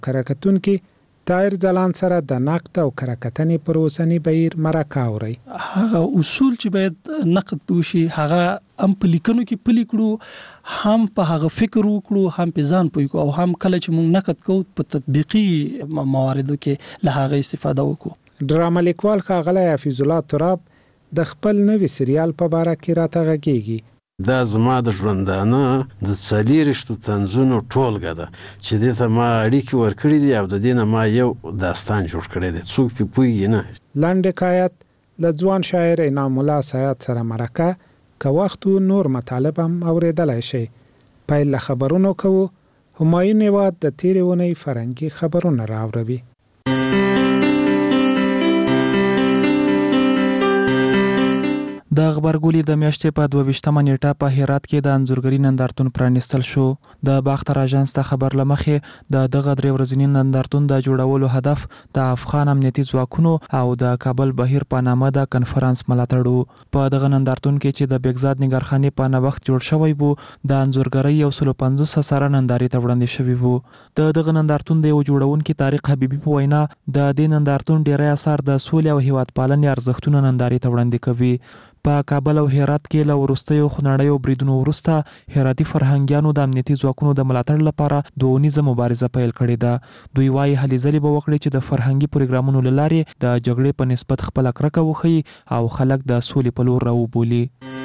کرکتونکي طاهر ځلاند سره د نقد او کرکتنې پر اوسني بهیر مرکه اوري. هغه اصول چې باید نقد وشي هغه هم په لیکنو کې پلي کړو، هم په هغه فکر وکړو، هم په ځان پوي کو، او هم کله چې موږ نقد کوو په تطبیقي مواردو کې له هغه استفاده وکړو. ډرامه لیکوال ښاغلی حفیظ الله تراب د خپل نوي سریال په باره کې راته غږیږي. دا زما د ژوندانه د 40 طنزونو ټولګه ده چې دې ته ما اړیکې ورکړي دي او د دې نه ما یو داستان جوړ کړی دی. څوک پې پوهېږي نه. لنډ حکایت له ځوان شاعر انعام الله سیاد سره مرکه که وخت و نور مطالب هم اورېدلی شئ. پیل له خبرونو کوو. همایون هیواد د تېرې اونۍ فرهنګي خبرونه راوړوي. د غبرګولي د میاشتې په 22مه نیټه په هرات کې د انځورګري نندارتون پرانیستل شو. د باختر اژانس ته خبر لمخې د دغه 3 ورځني نندارتون د جوړولو هدف د افغان امنیتي ځواکونو او د کابل بهیر په نامه د کنفرانس ملاتړ و. په دغه نندارتون کې چې د بګزاد نګارخانې په نوښت جوړ شوی وو، د انځورګرۍ 150 اثاره نندارې ته وړاندې شوي وو. د دغه نندارتون د یو جوړونکي طارق حبیبي په وینا د دې نندارتون ډیری اثار د سولې او هیوادپالنې ارزښتونه نندارې ته وړاندې کوي. په کابل او هرات کې له وروستیو خونړیو بریدونو وروسته هراتي فرهنګیانو د امنیتي ځواکونو د ملاتړ لپاره دونیزه مبارزه پیل کړې ده. دوی وايي هلې ځلې به وکړي چې د فرهنګي پروګرامونو له لارې د جګړې په نسبت خپله کرکه وښیي او خلک د سولې په لور راوبولي.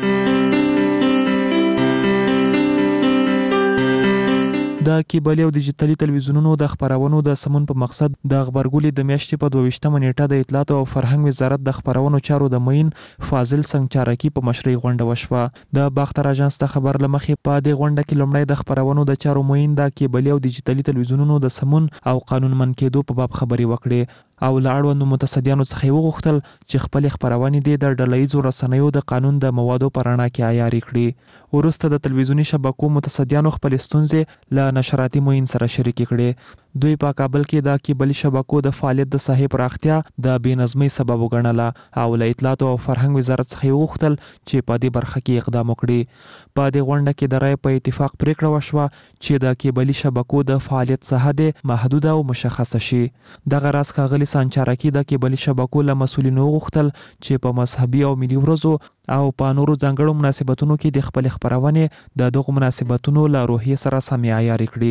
د کیبل او ډیجیټلي تلویزیونونو د خبرونو د سمون په مقصد د غبرګولي د میاشتې په 22مه نیټه د اطلاعات او فرهنګ وزارت د خبرونو چارو د معین فاضل سنگچارکی په مشرۍ غونډه وشوه. د باختر اژانس ته خبر لمخې په دې غونډه کې لومړی د خبرونو د چارو معین د کیبل او ډیجیټلي تلویزیونونو د سمون او قانونمن کېدو په باب خبرې وکړې او له اړوندو متصدیانو څخه وغوښتل چې خپل خبرونې د ډلهییزو رسنیو د قانون د موادو په رڼا کې عیاري کړي. وروسته د تلویزیوني شبکو متصدیانو خپل ستونزې له نشراتي معین سره شریکې کړې. دوی په کابل کې د کیبلي شبکو د فعالیت د ساحې پراختیا د بې نظمۍ سبب وګڼله او له اطلاعات او فرهنګ وزارت څخه وغوښتل چې په دې برخه کې اقدام وکړي. په دې غونډه کې د رایې په اتفاق پریکړه وشوه چې د کیبلي شبکو د فعالیت ساحه د محدوده او مشخصه شي. دغه راز ښاغلي سانچارکي د کیبلي شبکو له مسؤلینو وغوښتل چې په مذهبي او ملي ورځو او په نورو ځانګړو مناسبتونو کې د خپل خبرونې د دغو مناسبتونو له روحیې سره سمې عیاري کړي.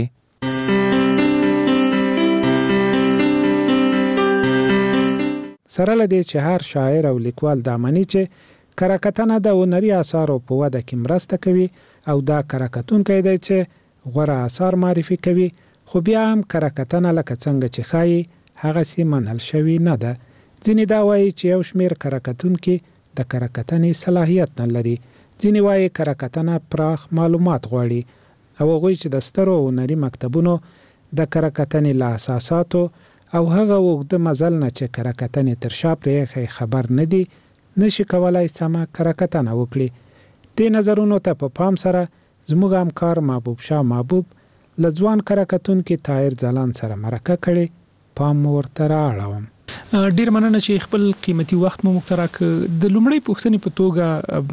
سره له دې چې هر شاعر او لیکوال دا مني چې کرکتنه د هنري اثارو په وده کې مرسته کوي او دا کرکتونکی دی چې غوره اثار معرفي کوي، خو بیا هم کرکتنه لکه څنګه چې ښایي هغسې منل شوي نه ده. ځینې دا وایي چې یو شمېر کرکتونکي د کرکتنې صلاحیت نه لري. ځینې وایي کرکتنه پراخ معلومات غواړي او هغوی چې د سترو هنري مکتبونو د کرکتنې له اساساتو او هغه اوږده مزل نه چې کرکتنې تر شا پرېښی خبر نه دي، نشي کولای سمه کرکتنه وکړي. دې نظرونو ته په پام سره زموږ همکار محبوب شاه محبوب له ځوان کرکتونکي طاهر ځلاند سره مرکه کړې. پام ورته رااړوم. ډیر مننه چې خپل قیمتي وخت مو مخترک. د لومړی پوښتنې په توګه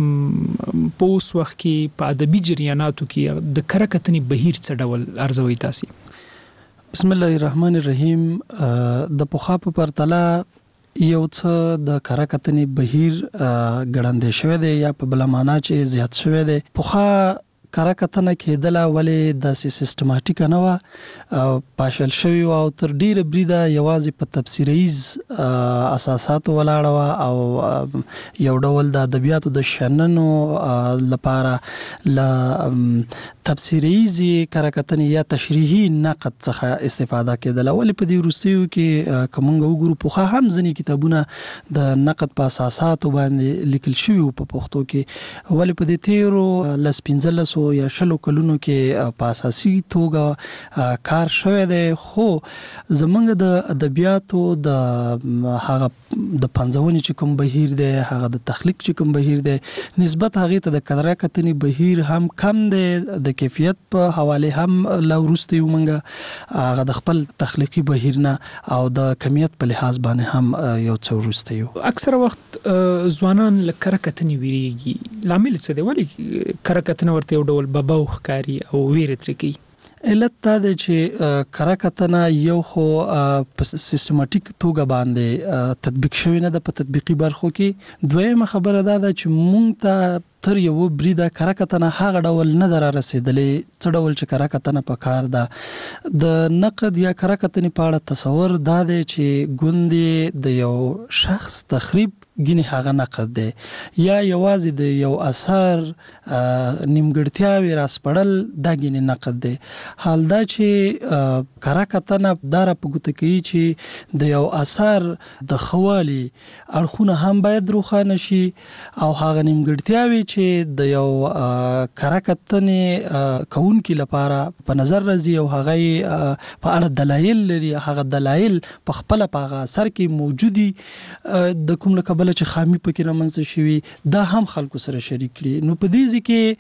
په اوس وخت کې په ادبي جریاناتو کې د کرکتنې بهیر څه ډول ارزوي تاسو؟ بسم الله الرحمن الرحیم. د پخوا په پرتله یو څه د کرکتنې بهیر ګړندې شوی دی یا په بله معنا چې زیات شوی دی. پخوا کرکتنه کېدله ولې داسې سیستماتیک نه وه، پاشل شوی او تر ډیره بریده یوازې په تفسیریز اساساتو ولاړه وه او یو ډول د ادبیاتو د شننو لپاره له تفسیریزي کرکتنې یا تشریحي نقد څخه استفاده کېدله. ولې په دې وروستیو کې که موږ وګورو پخوا هم ځینې کتابونه د نقد په اساساتو باندې لیکل شوي وو په پښتو کې، ولې په دې تیرو 15 یا 20 کلونو کې په اساسي توګه کار شوی دی. خو زمونږ د ادبیاتو د هغه د پنځونې چې کوم بهیر دی، هغه د تخلیق چې کوم بهیر دی، نسبت هغې ته د کرکتنې بهیر هم کم دی. د کیفیت په حواله هم لا وروسته یو مونږ هغه د خپل تخلیقي بهیر نه او د کمیت په لحاظ باندې هم یو څه وروسته یو. اکثره وخت ځوانان له کرکتنې ویریږي. لامل څه دی؟ ولې کرکتنه ورته یو ډول بباو ښکاري او ویره ترې کوي؟ علت دا دی چې کره کتنه یو خو په سیستماتیک توګه باندې تطبیق شوی نه ده په تطبیقي برخو کې. دویمه خبره دا ده چې مونږ ته تر یو بریده کره کتنه هغه ډول نه در رسیدلې څه ډول چې کره کتنه په کار ده. د نقد یا کره کتنې په اړه تصور دا دی چې ګوندې د یو شخص تخریب ګینه هغه نقد دی یا یوازې د یو اثر نیمګړتیاوي راسپړل دا ګینه نقد دی. حال دا چې کره کتنه دا را پګوت کوي چې د یو اثر د خوالي اړخونه هم باید روښانه شي او هغه نیمګړتیاوي چې د یو کره کتنې کوونکو لپاره په نظر راځي او هغه په اړه دلایل لري، هغه دلایل په خپل په اثر کې موجودي د کوم له بل چې خامي پکې رامنځته شوي دا هم خلکو سره شریک کړي. نو په دې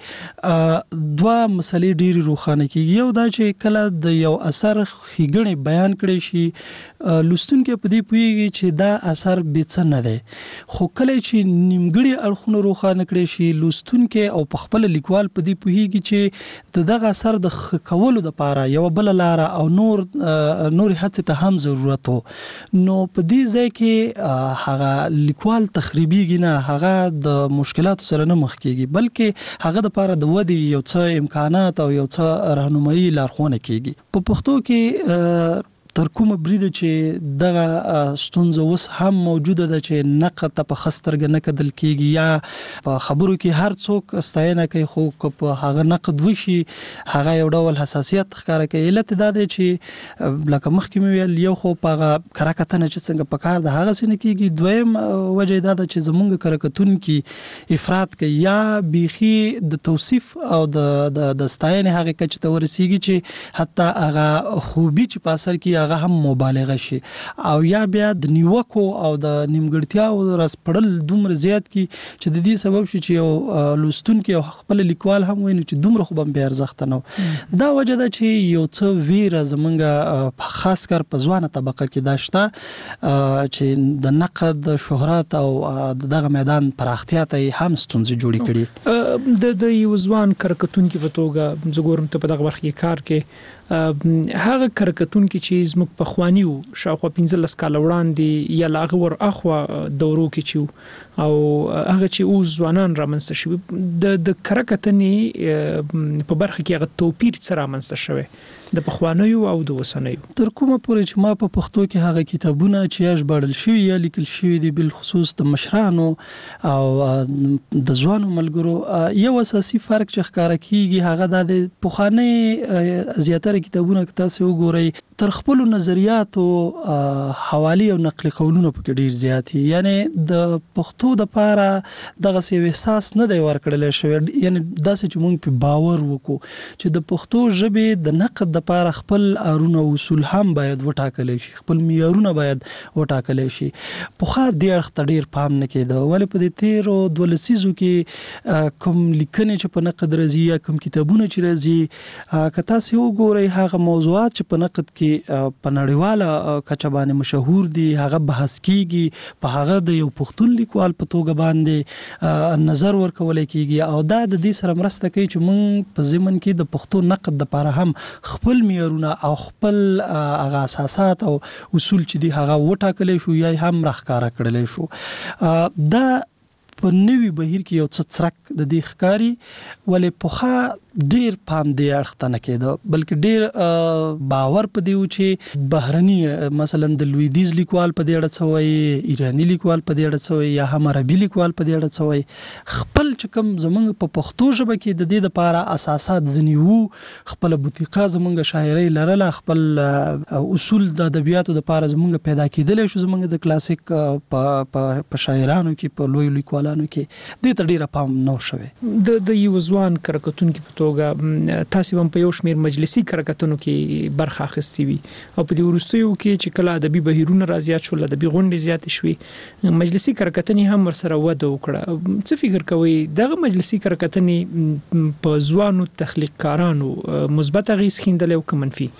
کې دوه مسلې ډېری روښانه کیږي. یو دا چې کله د یو اثر ښېګڼې بیان کړي شي لوستونکي په دې پوهیږي چې دا اثر بې څه نه دی، خو کله چې نیمګړي اړخونه روښانه کړي شي لوستونکي او په خپل لیکوال په دې پوهیږي چې د دغه اثر د ښه کولو لپاره یو بل لار او نور هڅې ته هم ضرورت وو. نو په دې ځای کې هغه لیکوال تخریبیږي نه، هغه د مشکلاتو سره نه مخ کیږي بلکې هغه د لپاره د ودې یو څه امکانات او یو څه راهنمایي لارښوونه کیږي. په پښتو کې تر کومه بریده چې دغه ستونزه اوس هم موجوده ده چې نقد ته په خسترګ نه کتل کیږي یا په خبرو کې هر څوک ستاینه کوي خو په هغه نقد وشي هغه یو ډول حساسیت ښکاره کوي. علت دا دی چې لکه مخکې مې ویل یو خو په کره کتنه چې څنګه په کار د هغه څه نه کیږي، دویم وجه دا ده چې زمونږ کره کتونکي افراط کوي یا بیخي د توصیف او د ستاینې هغه کچې ته ورسیږي چې حتی هغه خوبي چې په اثر کې هغه هم مبالغه شي او یا بیا د نیوکو او د نیمګړتیاو راسپړل دومره زیات کی چې د دې سبب شي چې یو لوستونکي او خپل لیکوال هم ویني چې دومره خو به ارزښت نه. دا وجه ده چې یو څه ویره زمونږ خاص کر په ځوانه طبقه کې داشته چې د نقد شهرت او دغه میدان پراختیا ته هم ستونزې جوړې کړي. د یو ځوان کرکټونکو په توګه زګورم ته په دغه برخه کې کار کې هغه کرکټونکو چې زموږ په خوانیو شاوخوا 15 کال وړاندې یا لاغه ور اخوا دورو کې چې او هغه چې اوس ځوانان رامنځته شوي د کرکټنې په برخه کې هغه توپیر سره رامنځته شوی د پخوانیو او د وسنیو. تر کومه پورې چې ما په پښتو کې هغه کتابونه چې ژباړل شوي یا لیکل شوي دي بل خصوص د مشرانو او د ځوانو ملګرو یو اساسي فرق چې ښکاره کیږي هغه د پخوانی زیاتره کتابونه که تاسو وګورئ تر خپل نظریاتو حوالی او نقل قولونه پکې ډیر زیات یعنی د پښتو د پاره دغه سی احساس نه دی ورکړل شوی یعنی داسې چې مونږ په باور وکړو چې د پښتو ژبې د نقد د پاره خپل ارونه اصول هم باید وټاکل شي، خپل معیارونه باید وټاکل شي. په خا د اړخ ډیر پام نه کېده ولې په دې تیرو دولسیزو کې کوم لیکنې چې په نقد راځي یا کوم کتابونه چې راځي که تاسو وګورئ هغه موضوعات چې په نقد کې په نړیواله کچه باندې مشهور دي هغه بحث کیږي، په هغه د یو پښتون لیکوال په توګه باندې نظر ورکول کیږي او دا د دې سره مرسته کوي چې موږ په ضمن کې د پښتو نقد لپاره هم خپل معیارونه او خپل هغه اساسات او اصول چې دي هغه وټاکل شو یا هم راخکاره کړل شو. دا په نوی بهیر کې یو څه څرک د دې ښکاری ولې په ډیر پام دی اړخ نه کېده بلکې ډیر باور په دیو چې بهرني مثلا د لویدیز لیکوال په دې اړه څوي، ایرانی لیکوال په دې اړه څوي یا هم عربي لیکوال په دې اړه څوي خپل چې کوم زمونږ په پښتو ژبه کې د دې لپاره اساسات ځنیو خپل بوتیقه زمونږ شاعري لرله خپل اصول د ادبیاتو لپاره زمونږ پیدا کېدل شو زمونږ د کلاسیک په شاعرانو کې په لوی لیکوالانو کې دې ته ډیر پام نه شوی. د یو ځوان کرکټونکو په توګه تاسو هم په یو شمیر مجلسي کرکټونو کې برخه اخیستې وي او په دې وروستیو کې چې کله ادبي بهیرونه راځي شول ادبي غونډې زیات شوي مجلسي کرکټنې هم ورسره وده وکړه. څه فکر کوئ دغه مجلسي کرکټنې په ځوانو تخلیقکارانو مثبت اغیز خیندل او منفي؟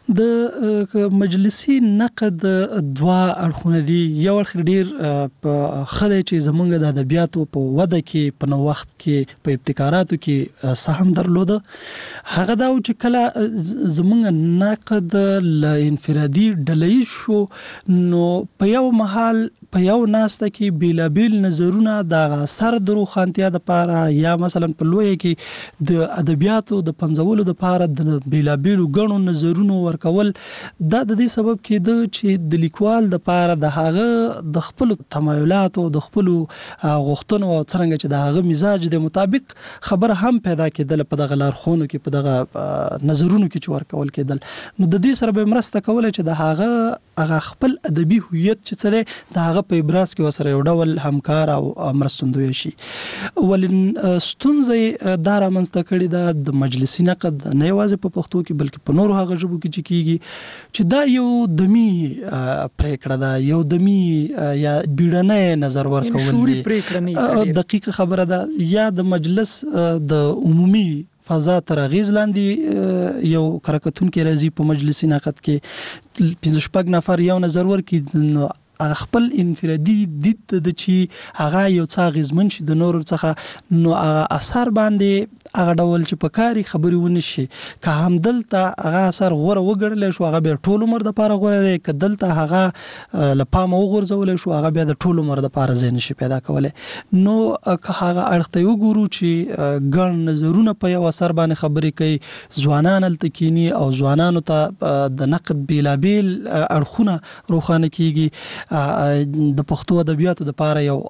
د مجلسي نقد دوا اړخونه دي. یو اړخ ډیر په خدای چې زمونږ د ادبیاتو په وده کې په نوښت کې په ابتکاراتو کې سهم درلوده. هغه دا چې کله زمونږ نقد ل انفرادي ډلې شو نو په یو محل په یو ناسته کې بیلابیل نظرونه د اثر د روښانتیا لپاره یا مثلا په لوی کې د ادبیاتو د پنځولو لپاره د بیلابیل غنو نظرونو ورکول دا د دې سبب کېده چې د لیکوال لپاره د هغه د خپل تمایلاتو د خپل غوښتنو او څنګه چې د هغه مزاج د مطابق خبر هم پیدا کېدل په دغه لارښوونو کې په دغه نظرونو کې چې ورکول کېدل. نو د دې سره به مرسته کوله چې د هغه خپل ادبي هویت چې څه دی د هغه په ابراز کې وسره یو ډول همکار او مرستندوی شي. ولن ستونزې دا رامنځته کړي دا د مجلسي نقد نه یوازې په پښتو کې بلکې په نورو هغه ژبو کې چې کیږي چې دا یو دمی پریکړه ده، یو دمی یا بیړنۍ نظر ورکول دقیق خبره ده یا د مجلس د عمومي فضا تر اغیز لاندې یو کرکټون کې راځي په مجلسي نقد کې 15 نفر یو نظر ورکړي خپل انفرادي دید د چې هغه یو څه غزمن شي د نورو څخه نو هغه اثر باندې هغه ډول چې په کاری خبري ونه شي که هم دلته هغه اثر غوړه وګڼل شو هغه به ټول عمر د پاره غوړه دی، که دلته هغه لپامه وغورځول شو هغه بیا د ټول عمر د پاره زین شي پیدا کوله. نو که هغه اړخته وګورو چې ګڼ نظرونه په یو اثر باندې خبري کوي، ځوانان التکینی او ځوانانو ته د نقد بیلابیل اړخونه روښانه کیږي. د پښتو ادبیاتو د پاره یو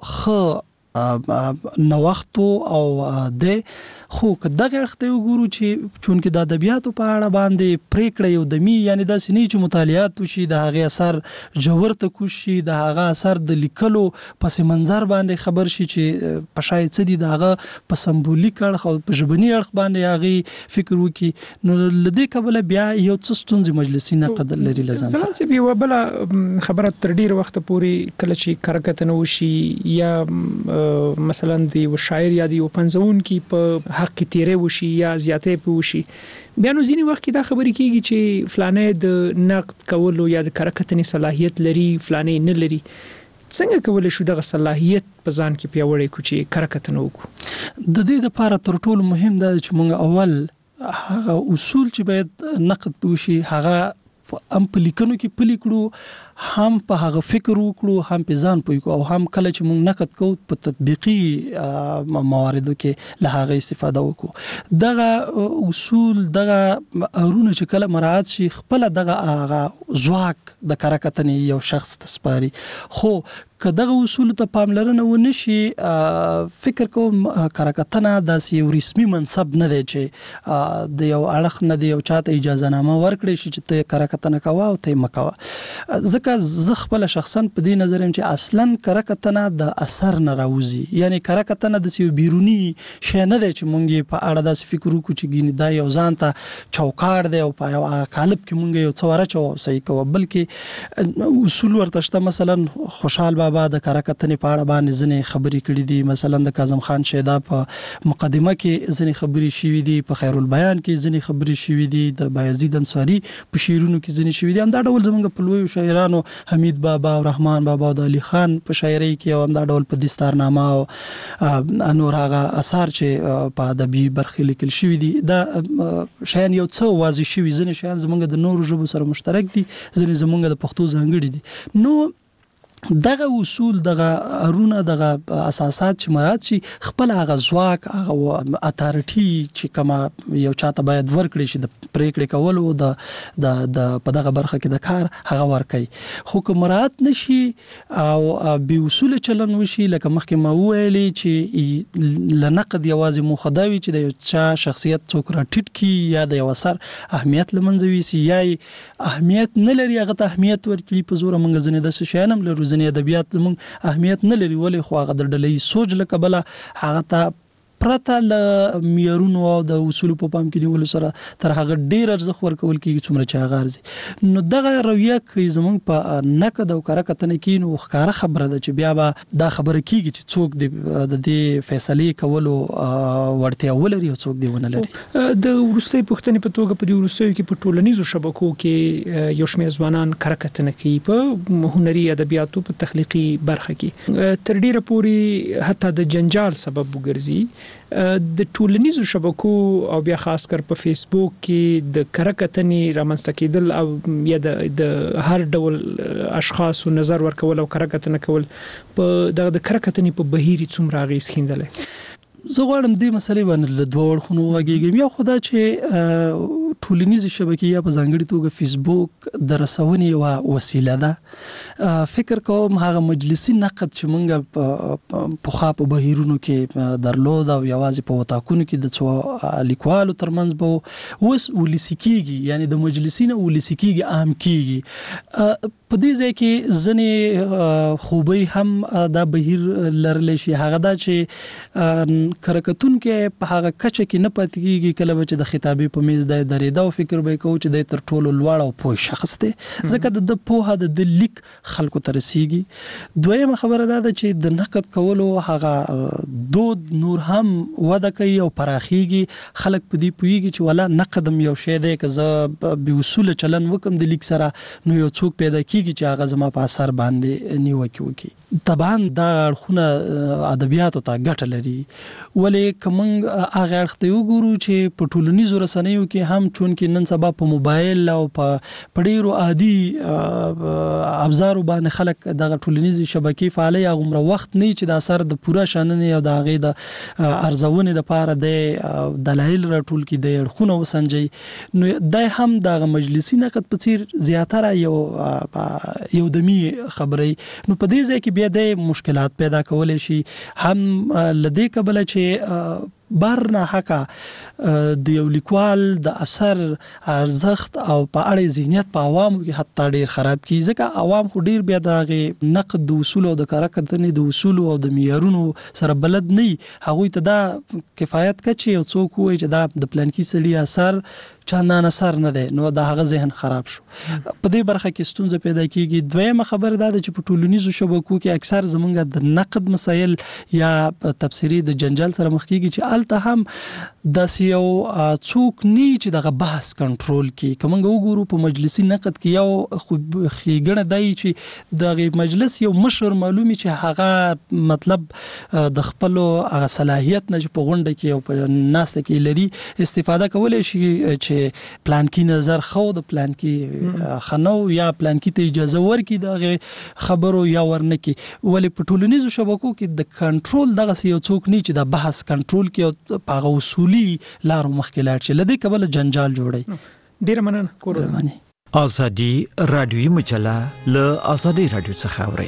ښه نوښت او د خو که دغه اړخته وګورو چې چونکې د ادبیاتو په اړه باندې پریکړه یو دمی یعنی دا سنې چې مطالعات وشي د هغه اثر جوړ ته کوشي د هغه اثر د لیکلو پس منظر باندې خبر شي چې په شاید څه دي د هغه په سمبولیک اړخ او په ژبني اړخ باندې هغه فکر وکي. نو لدې قبل بیا یو څه ستونزې مجلسي نقد لري لازم زموږ چې یو بل خبره تر ډیر وخت پورې کله چې کرکټ نه وشي یا مثلا دی شاعر یا دی پنځون کې په حق کې تیرې وشي یا زیاتې په وشي بیا نو ځینی وخت کې دا خبرې کیږي چې فلانه د نقد کولو یا د کرکټنې صلاحیت لري فلانه نه لري. څنګه کولای شو دغه صلاحیت په ځان کې پیاوړی کو چې کرکټ نه وکړو؟ د دې لپاره تر ټولو مهم دا چې موږ اول هغه اصول چې باید نقد وشي هغه هم په لیکنو کې پلي کړو، هم په هغه فکر وکړو، هم په ځان پوي کو او هم کله چې موږ نقد کوو په تطبیقي مواردو کې له هغه استفاده وکړو. دغه اصول دغه ارونه چې کله مراعات شي خپل دغه هغه ځواک د کرکټنې یو شخص تسپاري. خو که دغه اصول ته پاملرنه ونشي فکر کوم کرکټنه د یو رسمي منصب نه دی چې د یو اړخ نه دی او چاته اجازه نامه ورکړي شي چې ته کرکټنه کوه او ته مکوه. ځکه زه خپل شخصا په دې نظر يم چې اصلا کرکټنه د اثر نه راوځي، یعنی کرکټنه د یو بیرونی شی نه دی چې مونږ په اړه داسې فکر وکړو چې ګینه دا یو ځان ته چوکاړ دی او په یو قالب کې مونږ یو څواره چو صحیح کوو، بلکې اصول ورته شته. مثلا خوشحال بابا د کرکټنې په اړه باندې ځنې خبرې کړې دي، مثلا د کاظم خان شیدا په مقدمه کې ځنې خبرې شوې دي، په خیر البیان کې ځنې خبرې شوې دي، د بایزید انصاری په شعرونو کې ځنې شوې دي. هم دا ډول زمونږ په لوی شاعرانو حمید بابا او رحمان بابا او علي خان په شاعرۍ کې هم دا ډول په دستارنامه او انور هغه اثار چې په ادبي برخه لیکل شوی دي دا شیان یو څه واضح شوی ځنې شیان زمونږ د نورو ژبو سره مشترک دي، ځنې زمونږ د پښتو ځانګړي دي. نو دغه اصول دغه ارونه دغه اساسات چې مراد شي خپل هغه ځواک هغه اتارټي چې کما یو چاته باید ورکړي شي د پریکړې کولو د په دغه برخه کې د کار هغه ورکړي. خو که مراد نشي او به اصول چلن وشي لکه مخکې ما ویلي چې لنقد یوازې مخداوي چې د یو چا شخصیت څوک راټیټ کی یا د یو اثر اهمیت لمنځوي سي یا اهمیت نه لري هغه ته اهمیت ورکړي په زور منګ ځنه د شیانم لرو ادبیات زمون اهمیت نه لري، ولې خو هغه د ډلې سوچ لکه بل هغه ته پرته له معیارونو او د اصولو په پام کې نیولو سره تر هغه ډیر ارزښت ورکول کېږي څومره چې هغه ارزي. نو دغه رویه کې زمونږ په نقد او کره کتنه کې نو ښکاره خبره ده چې بیا به دا خبره کېږي چې څوک د دې فیصلې کولو وړتیا ولري او څوک دی ونه لري. د وروستۍ پوښتنې په توګه په دې وروستیو کې په ټولنیزو شبکو کې یو شمېر ځوانان کره کتنه کوي په هنري ادبیاتو په تخلیقي برخه کې تر ډیره پورې حتی د جنجال سبب وګرځي. د ټولنیزو شبکو او بیا خاص کر په فیسبوک کې د کره کتنې رامنځته کېدل او یا د هر ډول اشخاصو نظر ورکول او کره کتنه کول په د کره کتنې په بهیر څومره اغیز ښندلی. زه غواړم دې مسلې باندې له دوه اړخونو وغږیږم. یو خو دا چې ټولنیزې شبکې یا په ځانګړي توګه فیسبوک د رسونې یوه وسیله ده. فکر کوم هغه مجلسي نقد چې موږ پخوا په بهیرونو کې درلود او یوازې په وطاقونو کې د څو لیکوالو ترمنځ به اوس ولسي کېږي، یعنی د مجلسي نه ولسي کېږي، عام کېږي. په دې ځای کې ځنې خوبۍ هم دا بهیر لرلی شي. هغه دا چې کرکتونکې په هغه کچه کې نه پاتې کېږي کله به چې د خطابې په میز دی درېده او فکر به یې کوو چې دی تر ټولو لوړ او پوه شخص دی، ځکه د پوهه د لیک خلکو ته رسیږي. دویمه خبره دا ده چې د نقد کولو هغه دود نور هم وده کوي او پراخیږي. خلک په دې پوهیږي چې ولا نقد یو شی دی، که زه بې اصوله چلن وکم د لیک سره نو یو څوک پیدا کېږي چې هغه زما په اثر باندې نیوکې وکړي. طبعا دا اړخونه ادبیاتو ته ګټه لري، ولې که موږ هغه اړخ ته وګورو چې په ټولنیزو رسنیو کې هم چونکې نن سبا په موبایل او په ډیرو عادي ابزارو باندې خلک دغه ټولنیزې شبکې فعالي هغومره وخت نه چې د اثر د پوره شننې او د هغې د ارزونې دپاره د دلایل راټول کړي، د اړخونه وسنجوي. نو دی هم دغه مجلسي نقد په څیر زیاتره یو دمي خبرې. نو په دې ځای کې بیا د مشکلات پیدا کولی شي، هم لدې کبله چې بار نه حقا د یو لیکوال د اثر ارزښت او په اړه ذهنیت په عوامو کې حتی ډیر خراب کی، ځکه عوام خو ډیر بیا د نقد د اصول او د کره کتنې د اصول او د معیارونو سره بلد نه، هغوی ته دا کفایت کچي او څوک وایي چې دا د پلانکی سړي اثر چندان اثر نه دی، نو د هغه ذهن خراب شو. په دې برخه کې ستونزه پیدا کیږي. دویمه خبره دا ده چې په ټولنیزو شبکو کې اکثر زمونږ د نقد مسایل یا تفسیری د جنجال سره مخ کیږي چې الته هم داسې یو څوک نه چې دغه بحث کنټرول کړي. که موږ وګورو په مجلسي نقد کې یو ښېګڼه دی چې دغه مجلس یو مشر معلومي چې هغه مطلب د خپلو هغه صلاحیت نه چې په غونډه کې او په ناسته کې لري استفاده کولی شي چې پلان کې نظر خو د پلان کې خنو یا پلان کې ته اجازه ورکړي دغه خبرو یا ورنکي. ولې په ټولنیزو شبکو کې د کنټرول دغه یو څوک نه چې د بحث کنټرول کې په هغه اصولي لارو مخکې لاړ شي، لدې کبله جنجال جوړي. ډیره مننه. قرباني. ازادي رادیوي مجله له ازادي رادیو څخه اوري.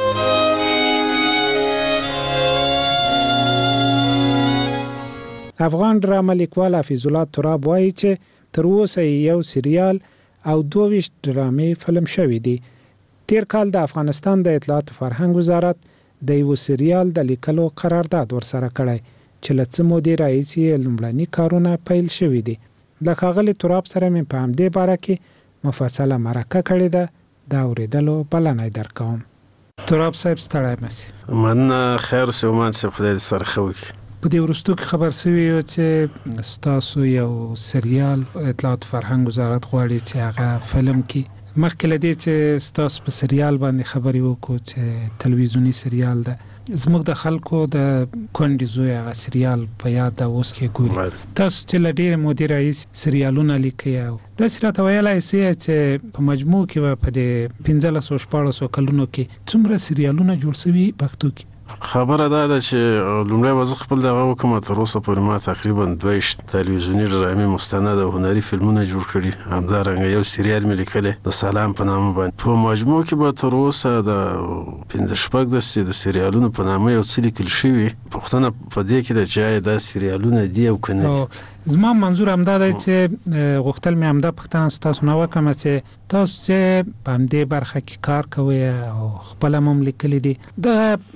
افغان ډرامه لیکوال حفیظ الله تراب وایي چې تر اوسه یو سریال او 22 ډرامې فلم شوي دي. تیر کال د افغانستان د اطلاعات او فرهنګ وزارت د یو سریال د لیکلو قرارداد ورسره کړی چې له څه مودې راهیسې لومړني کارونه پیل شوي دي. د ښاغلي تراب سره مې په همدې باره کې مفصله مرکه کړې ده، د اورېدلو بلنه یې درکوم. تراب صاحب ستړی مسی. مننه. خیر اوسې ومان صاحب، خدای دې سره ښه وکړي. په دې وروستو کې خبر شوی و چې ستاسو یو سریال اطلاعات فرهنګ وزارت غواړي چې هغه فلم کې. مخکې له دې چې ستاسو په سریال باندې خبرې وکړو چې تلویزیونی سریال ده، زموږ د خلکو د کونډې زوی هغه سریال په یاد ده اوس کې ګوري. تاسو چې له ډېرې مودې راهیسې سریالونه لیکئ او داسې راته ویلی سئ چې په مجموع کې په دې 1500-1400 کلونو کې څومره سریالونه جوړ شوي پښتو کې؟ خبره دا ده چې لومړی به زه خپل دغه وکړم. تر اوسه پورې ما تقریبا 22 تلویزیوني ډرامې مستند او هنري فلمونه جوړ کړي، همدارنګه یو سریال مې لیکلی د سلام په نامه باندې. په مجموع کې به تر اوسه د 15-16 د سریالونو په نامه یو څه لیکل شوي. پوښتنه په دې کې ده چې آیا دا سریالونه دي او که نه دي. زما منظور همدا دی چې غوښتل مې همدا پوښتنه تاسو نه وکړم چې تاسو چې په همدې برخه کې کار کوئ او خپل هم لیکلي دي د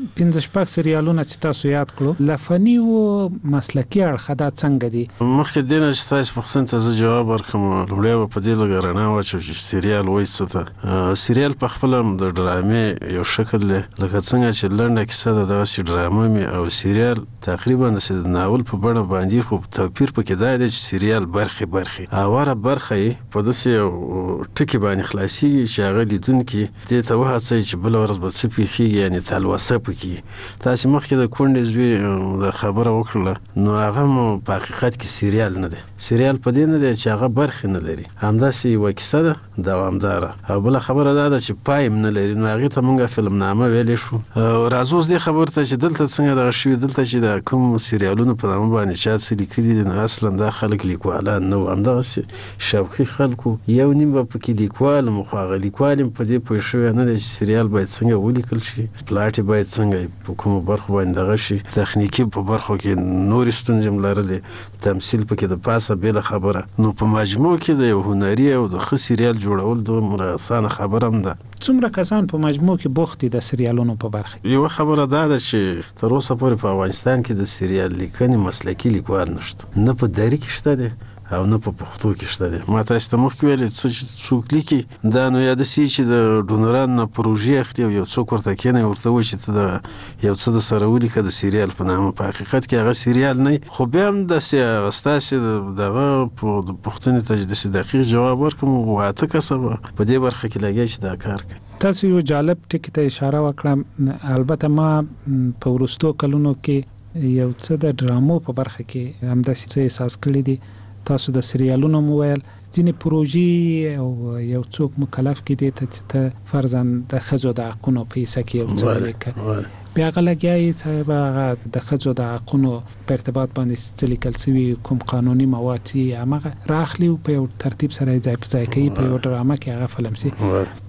15 سریالونه چې تاسو یاد کړو لفني او مسلکي اړخ دا څنګه دي؟ مخکې دینه چې تاسو پوښتنه ته زه جواب ورکړم لومړی په دې لږ رڼا واچو چې سریال وایي څه ته. سریال په خپل د ډرامې یو شکل دی لکه څنګه چې لنډه کیسه ده دغسې ډرامه مې او سریال تقریبا د ناول په بڼه باندې خو توپیر پکې دا دی چې سریال برخې اواره برخه یې په داسې یو ټکي باندې خلاصیږي چې هغه لیدونکي دې ته وهڅوي چې بله ورځ به څه پېښېږي یعنې تلوسه پکې تاسې مخکې د کونډې زوی د خبره وکړله نو هغه مو په حقیقت کې سریال نه دی. سریال په دې نه دی چې هغه برخې نه لري همداسې یوه کیسه ده دوامداره او بله خبره دا ده چې پای هم نه لري نو هغې ته موږ فلمنامه ویلی شو. راځو اوس دې خبر ته چې دلته څنګه دغه شوي دلته چې د کوم سریالونو په نامه باندې چا څه لیکلي دي نو اصلا دا خلک لیکوالان نه وو همدغسې شوقي خلکو یو نیم به پکې لیکوال مو خو هغه لیکوال هم په دې پوه شوی نه دی چې سریال باید څنګه ولیکل شي پلاټ یې باید څنګه په کومو برخو باندې دغه شي تخنیکي په برخو کې نورې ستونزې هم لرلې تمثیل پکې د پاسه بېله خبره نو په مجموع کې د یو هنري او د ښه سریال جوړول دومره اسانه خبره هم ده. څومره کسان په مجموع کې بوخت دي د سریالونو په برخه؟ یوه خبره دا ده چې تر اوسه پورې په افغانستان کې د سریال لیکنې مسلکي لیکوال نشته نه په دري کې شته دی او نه په پښتو کې شته دی. ما تاسو ته مخکې ویلې چې څوک لیکي دا نو یا داسې چې د ډونرانو نه پروژې اخلي او یو څوک ورته کېنوي ورته وایي چې ته د یو څه د سره ولیکه د سریال په نامه په حقیقت کې هغه سریال نه خو بیا هم داسې ستاسې دغه د پوښتنې ته چې داسې دقیق جواب ورکړم 8 کسه به په دې برخه کې لګیا چې دا کار کوي. تاسو یو جالب ټکي ته اشاره وکړه البته ما په وروستو کلونو کې یو څه د ډرامو په برخه کې همداسې څه احساس کړی دي تاسو د سریالونو مویل ځینې پروژې او یو څوک مکلف کې دي ته فرضاً د ښځو د حقونو په حصه کې یو څه ولیکه بیا هغه لګیایي صاحب هغه د ښځو د حقونو په ارتباط باندې څه لیکل سوي کوم قانوني مواد چې هماغه راخلي او په یو ترتیب سره ځای په ځای کوي په یو ډرامه کې هغه فلم سي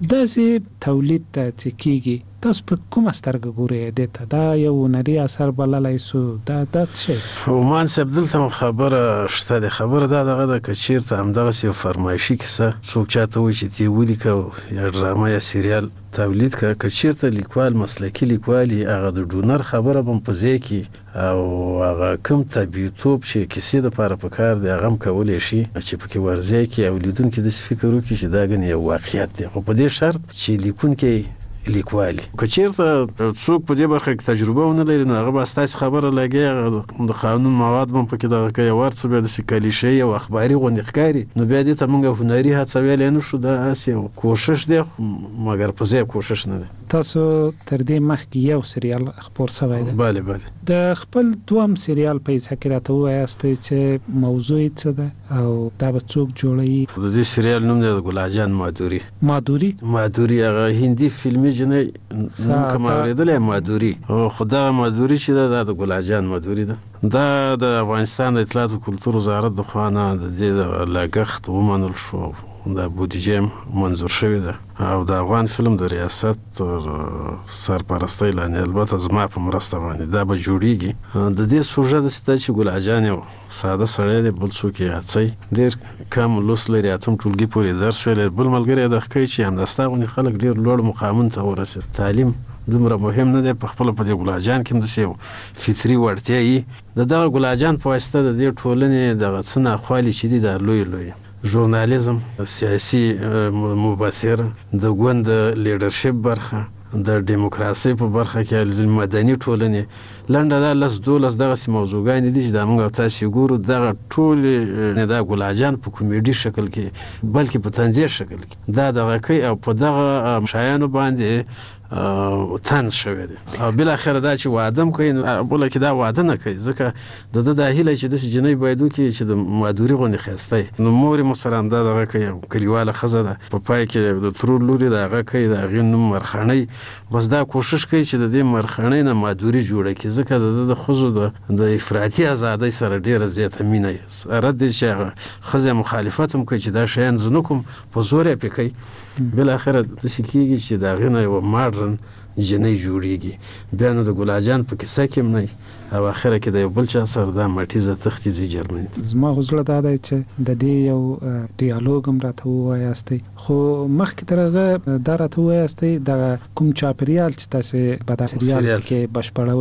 داسې تولید ته چې کېږي تاسو په کومه سترګه ګورئ دې ته دا یو هنري اثر بللی سو دا څه عمان صاحب دلته خبره شته د خبره دا دغه د که چېرته همدغسې یو فرمایشي کیسه څوک چاته وایي چې تی ولیکه یا ډرامه یا سریال تولید که چېرته لیکوال مسلکي لیکوال هغه د ډونر خبره به هم په ځای کې او هغه کوم طبیعتوب چې کیسې دپاره په کار دی هغه هم کولی شي چې پکې ورځای کې او لیدونکي داسې فکر وکړي چې دا ګنې یو واقعیت دی خو په دې شرط چې لیکونکی لیکوالي که چېرته څوک په دې برخه کې تجربه ونه لري نو هغه به ستاسې خبره لګي د قانون مواد به هم پکې دغه کوي ورڅه بیا داسې کلیشه‌ایي او اخباري غوندې ښکاري نو بیا دې ته موږ هنري هڅه ویلی نه شو دا هسې کوشش دی مګر په ځای کوشش نه دی. تاسو تر دې مخکې یو سریال خپور سوی دی؟ بله د خپل دوم سریال په حصه کې راته ووایاستئ چې موضوع یې څه ده او دا به څوک جوړوي؟ د دې سریال نوم دی د ګلاجان مادوري هغه هندي فلمي جنۍ نوم که ما اورېدلی مادوري خو دغه مادوري چې ده دا د ګلاجان مادوري ده دا د افغانستان د اطلاعات و کلتور وزارت د خوا نه د دې د لګښت ومنل شو د بودیجې منظور شوې ده او د افغان فلم د ریاست تر سرپرستۍ لاندې البته زما په مرسته باندې دا به جوړیږي. د دې سوژه داسې ده چې ګلاجان یو ساده سړی دی بل څوک یې هڅوي ډېر کم لوست لري اتم ټولګي پورې درس ویلی بل ملګری یې دغه کوي چې همداستا غوندې خلک ډېر لوړ مقامونو ته ورسېد تعلیم دومره مهم نه دی په خپله په دې ګلاجان کې هم داسې یو فطري وړتیا یي د دغه ګلاجان په واسطه د دې ټولنې دغه څه ناخوالې چې دي دا لوی ژورنالیزم سیاسي مبصر د ګوند لیډرشپ برخه د دیموکراسي په برخه کې مدني ټولنې لنډه دا 10-12 دغسې موضوعګانې دي چې دا موږ او تاسې ګورو دغه ټولې دا ګلاجان په کومیډي شکل کې بلکې په طنزیه شکل کې دا دغه کوي او په دغه شیانو باندې طنز شوی دی او بالاخره دا چې واده هم کوي بله کې دا واده نه کوي ځکه د ده دا هیله چې داسې جنۍ باید وکړي چې د مادوري غوندې ښایسته نو مور یې مثلا همدا دغه کوي کلیواله ښځه ده په پای کې د ترور لوري د هغه کوي د هغې نوم مرخڼۍ بس دا کوشش کوي چې د دې مرخڼۍ نه مادوري جوړه کړي ځکه د ده د ښځو د افراطي ازادۍ سره ډېره زیاته مینه یې رد دی چې هغه ښځې مخالفت هم کوي چې دا شیان زه نه کوم په زور یې پرې کوي بالاخره داسې کېږي چې د هغې نه یوه ماډرن جنۍ جوړیږي بیا نو د ګلاجان په کیسه کې نه او اخره کې د یو بل چا سره دا مټیزه تختی زی جرمني زما غوښله دا دی چې د دې یو ډیالوګ هم راته وایاستئ خو مخکې تر هغه دا راته وایاستئ د کوم چاپریال چې تاسو په دا سریال کې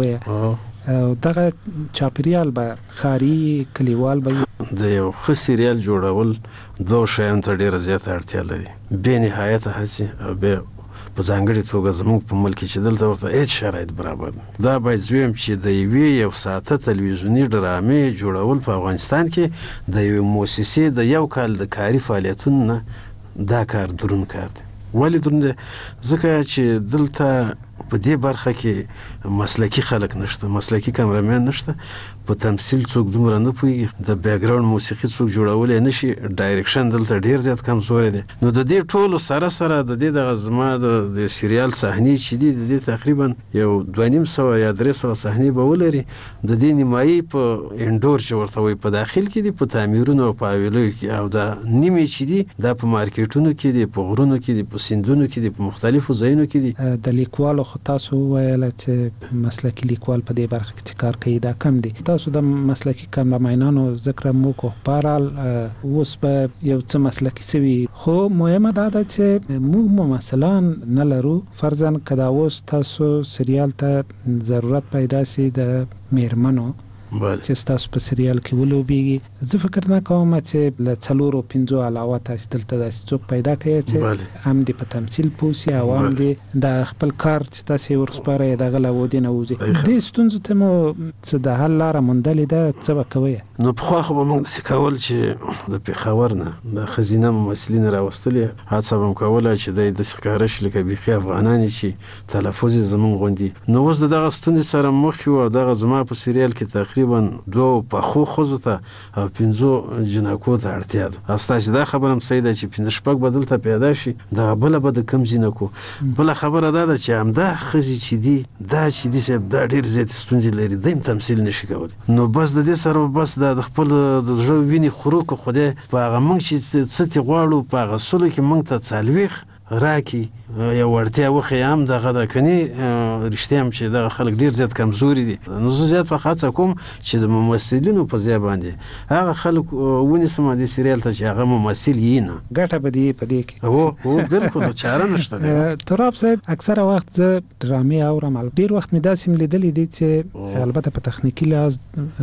بشپړوي او دغه چاپریال به خاري کلیوال به د یو ښه سریال جوړول دوه شیانو ته ډیره زیاته اړتیا لري بې نهایته هڅې او بیا په ځانګړې توګه زموږ په ملک چې دلته ورته هیڅ شرایط برابر دا باید زویم چې د یوې یو ساعته تلویزیوني ډرامې جوړول په افغانستان کې د یوې مؤسسې د یو کال د کاري فعالیتونو نه دا کار درون کار دی ولې درون دی ځکه چې دلته په دې برخه کې مسلکي خلک نشته مسلکي کامرامان نشته په تمثيل څوک دومره نه پوهیږي د بیک ګراوند موسیقي څوک جوړولای نشي ډایرکشن دلته ډیر زیات کمزوري دی نو د دې ټولو سره د دې د غزما د سریال صحنې چې دي د دې تقریبا یو 250 یا 300 صحنې به ولري د دې نیمایي په انډور چې ورته وي په داخل کې دي په تعمیرونو او په ویلو کې او د نیمه چې دي د په مارکیټونو کې دي په غرونو کې دي په سیندونو کې دي په مختلفو ځایونو کې دي د لیکوالو تاسو ویل چې مسلکي لیکوال په دې برخه کې کار کوي دا کم دي تاسو د مسلکي کامرامانانو ذکر مو کو پارال اوس په یو څه مسلکي سوي خو مهمه دا ده چې موږ مثلا نه لرو فرضاً کدا اوس تاسو سریال ته ضرورت پیدا سي د میرمنو چې تاسو په سریال کې ولوبېږي زه فکر نه کوم چې له 4-5 علاوه تاسو دلته د څوک پیدا کړئ چې هم د په تمثيل پوسي او هم د خپل کار چې تاسو ورسپاره د غلا ودی نه وځي د ستونزو ته مو څه د حل لاره مندلې ده څه وکوي نو په خو به موږ سکول چې د پیښور نه د خزینه ممثلین راوستلې هڅه هم کوله چې د سکارش لکه بيخي افغانانی چې تلفظ زمون غوندي نو اوس دغه ستونزې سره مخ یو دغه زما په سریال کې تقریبا 2 په خو ته او 5 جنکو ته اړتیا ده او تاسو دا خبرم صحیح ده چې 5 شپږ بدل ته پیدا شي دا بل به د کم جنکو بل خبره ده چې همدا خزي چې دي دا چې دي سب دا ډیر زیات ستونزې لري د تمثيل نشي کولای نو بس د دې سره بس د خپل د زړه ویني خروق خوده په هغه مونږ چې ستې غواړو په هغه سولو کې مونږ ته څلويخ راکی یو ورته وخی هم دغه د کني رښتیا هم چې دغه خلک ډیر زیات کمزوري دي نو زیات په خاطر کوم چې د ممثلینو په ځای باندې هغه خلک ونی سم د سریال ته چې هغه ممثل یې نه ګټه په دې کې او بالکل چاره نشته تراب صاحب اکثره وخت زه ډرامې اورم ډیر وخت مې داسې لیدلې دي چې البته په تخنیکی لحاظ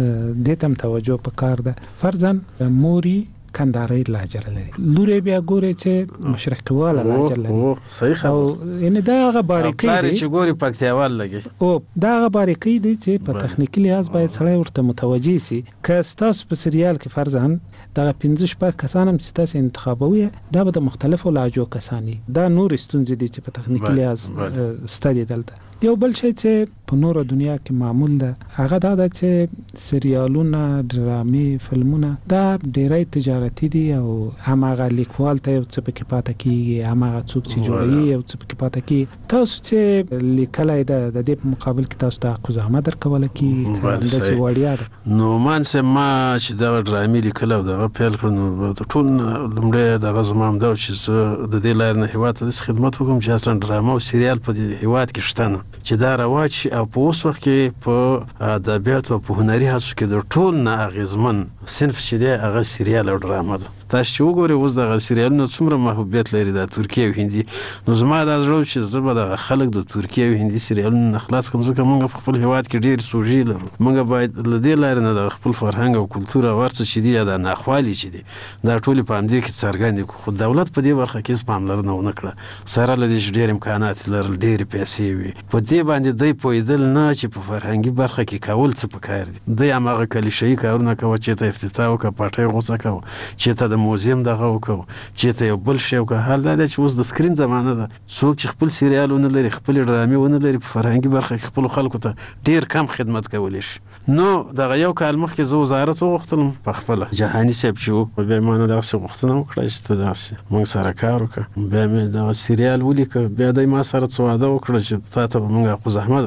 دې تم توجه پکار ده فرضاً موري کندهاري لهجه لري لوري بیا ګوري چې مشرقي والا لهجه لري صحیح خبر او ان دا غ باریکي دي چې ګوري پکتیاوال لګي او دا غ باریکي دي چې په تخنیکی لحاظ باید سړی ورته متوجي سي که تاسو په سریال کې فرضاً دا 15 شپږ کسان هم چې تاسو انتخابوي دا به د مختلفو لهجو کسانی دا نور ستونزې دي چې په تخنیکی لحاظ ستدي دلته یو بل شی چې په نورو دنیا کې معمول ده هغه دا ده چې سریالونه ډرامې فلمونه دا ډیری تجارتي دي او هماغه لیکوال ته یو څه پکې پاتې کیږي هماغه څوک چې جوړوي یو څه پکې پاتې کیږي تاسو چې لیکلای د دې په مقابل کې تاسو ته قضاوت درکول کیږي د څه وړیا ده نو مان سه ما چې دا ډرامې لیکل او دا پیل کړو ټول لمړی د غزمام دا چې د دې لار نه هیواد ته خدمت وکم چې اصلا ډرامه او سریال په هیواد کې شته چې دا رواج او په اوس وخت کې په ادبیات او په هنري هڅو کې د ټول نه اغیزمن صنف چې دی هغه سریال او ډرامه ده تاسو وګورئ اوس د سریالونو څومره محبوبیت لري د ترکیه او هندي نو زما د زړه چې زبر د خلک د ترکیه او هندي سریالونو خلاص کوم ځکه موږ په خپل هیواد کې ډیر سوژي لرو موږ باید ل دې لار نه د خپل فرهنګ او کلتور او ورڅ چې دی د ناخوالي چې دی دا ټول په اندې کې څرګند خو دولت په دې برخه کې پاملرنه ونه کړه سره ل دې ډیر امکانات لرل ډیر پیسې وي په دې باندې دوی پویدل نه چې په فرهنګي برخه کې کول څه پکار دي دوی هغه کلیشې کارونه کوي چې ته افتتاح وکړه پټه غوڅه کوي چې ته د موزیم دغه وکړو چې ته یو بل شی وکړه حال دا چې اوس د سکرین زمانه ده څوک چې خپل سریالونه لري خپل ډرامې ونه لري په فرهنګي برخه کې خپل خلکو ته ډیر کم خدمت کولی شي نو دغه یو کال مخکې زه وزارت وغوښتلم په خپل جهاني صاحب چې بیا ما نه دغه غوښتنه وکړه چې ته داسې موږ سره کار وکړه بیا مې دغه سریال ولیکه بیا د ما سره څه وعده وکړه چې تا ته به موږ خو زحمت درکوو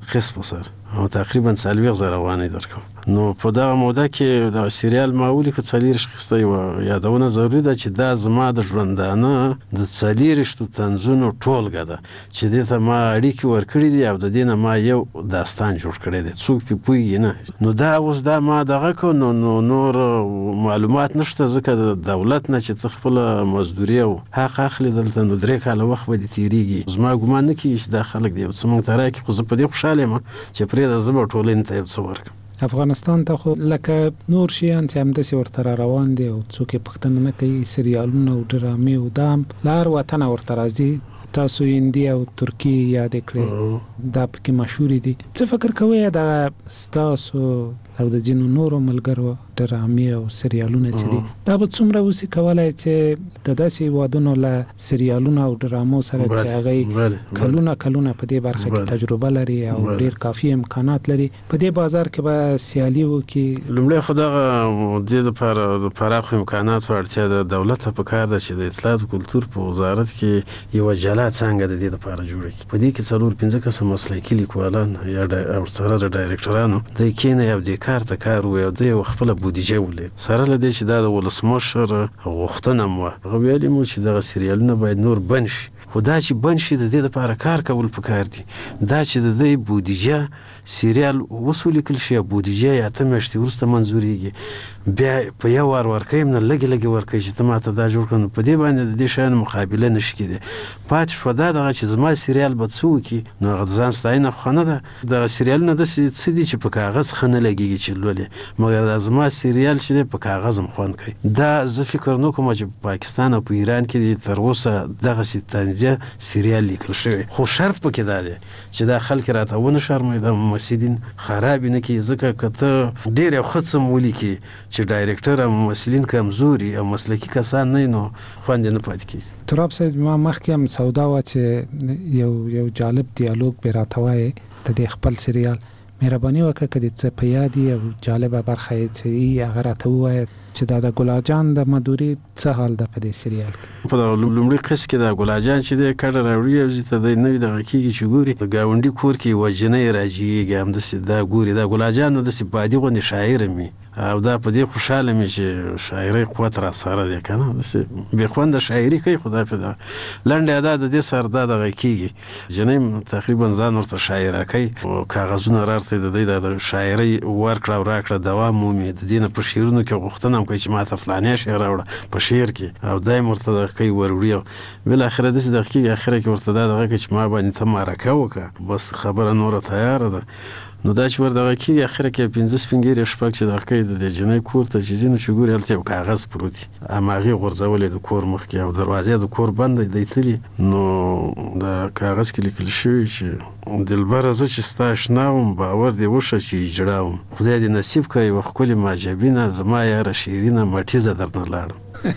قسط سره او تقریبا 40,000 افغانۍ درکوم. نو په دغه موده کې د سریال ما ولیکه 40 قسطه یو یادونه ضروري ده چې دا زما د ژوندانه د 40 طنزونو ټولګه ده چې دې ته ما اړیکې ورکړي دي او د دې نه ما یو داستان جوړ کړی دی. څوک پې پوهېږي نه. نو دا اوس دا ما دغه کو نو نور معلومات نشته ځکه د دولت نه چې ته خپله مزدوري او حق اخلي دلته نو 3 کاله وخت به دې تېرېږي. زما ګمان نه کېږي چې دا خلک دی یو څه موږ ته راکړي خو زه په دې خوشحاله یم چې پرېږده زه به ټولنې ته یو څه ورکړم. افغانستان ته خو لکه نور شیان چې همداسې ورته روان دي او څوک یې پوښتنه نه کوي سریالونه او ډرامې او دا هم له هر وطنه ورته راځي. تاسو هندي او ترکی یادې کړې دا پکې مشهورې دي. څه فکر کوئ دغه ستاسو او د ځینو نورو ملګرو ډرامې او سریالونه چې دي دا به څومره وسې کولی چې د داسې هېوادونو له سریالونو او ډرامو سره چې هغوی کلونه په دې برخه کې تجربه لري او ډېر کافي امکانات لري په دې بازار کې به سیالي وکړي؟ لومړی خو دغه دې دپاره د پراخو امکاناتو اړتیا ده. دولت ته پکار ده چې د اطلاعات او کلتور په وزارت کې یوه جلا څانګه د دې دپاره جوړه کړي. په دې کې 4-5 کسه مسلکي لیکوالان یا ورسره د ډایرکټرانو دی کېنئ او دې کار ته کار ووایي او دی یوه خپله بودیجه ولري. سره له دې چې دا د ولسمشر غوښتنه هم وه. هغه ویلي مو چې دغه سریالونه باید نور بند شي. خو دا چې بند شي د دې دپاره کار کول پکار دي. دا چې د دې بودیجه سریال اوس ولیکل شي او بودیجه یې 8 میاشتې وروسته منظورېږي بیا په یو وار ورکوي نه لږې ورکوي چې ته ماته دا جوړ کړه. نو په دې باندې د دې شیانو مقابله نشي کېدی. پاتې شوه دا دغه چې زما سریال به څه وکړي نو هغه د ځان ستاینه خو نه ده. دغه سریالونه داسې څه دي چې په کاغذ ښه نه لګېږي چې لولې مګر دا زما سریال چې دی په کاغذ هم خوند کوي. دا زه فکر نه کوم چې په پاکستان او په ایران کې تر اوسه دغسې طنزیه سریال لیکل شوی. خو شرط پکې دا دی چې دا خلک راته ونه شرموي دا ممثلین خراب نه کړي ځکه که ته ډېر یو ښه څه ولیکي چې ډایرکټر او ممثلین کمزوري او مسلکي کسان نه نو خوند یې نه پاتې کېږي. تراب صاحب ما مخکې هم سودا وه چې یو جالب دیالوګ به راته وایې د دې خپل سریال مهرباني وکړه که دې څه په یاد یي او جالبه برخه یې څه وي هغه راته ووایه چې دا د ګلاجان د مدوري څه حال ده په دې سریال کې. په دغه لومړي قسط کې د ګلاجان چې دی کډه راوړي او ځي ته دی نوي دغه کېږي چې ګوري د ګاونډي کور کې یوه جنۍ راجېږي همداسې دا ګوري دا ګلاجان نو داسې بادي غوندې شاعره مي او دا په دې خوشحاله مې چې شاعرۍ قوت را سره دی که نه داسې بې خونده شاعري کوي. خو دا په دغه لنډې ادا د دې سره دا دغه کېږي جنۍ تقریبا ځان ورته شاعره کوي او کاغذونه راړته د دې د شاعرۍ ورکړه او راکړه دوام مومي. د دې نه په شعرونو کې غوښتنه هم کوي چې ما ته فلانې شعر راوړه په شعر کې او دا یې ورته دغه کوي وروړي او بالاخره داسې دغه کېږي اخره کې ورته دا دغه کوي چې ما باندې ته معرکه وکړه بس خبره نوره تیاره ده. نو دا چې ور دغه کېږي اخره کې 15 سپین شپږ چې دغه کوي د جنۍ کور ته چې ځي نو چې ګوري هلته یو کاغذ پروت وي هماغې غورځولی د کور مخکې او دروازې د کور بنده دی تلي. نو د کاغذ کې لیکل شوي چې دلبره زه چې ستا اشنا وم باور دې وشه چې اجړا وم خدای دې نصیب کړه یوه ښکلې معجبینه زما یاره شیرینه مټیزه درنه لاړم.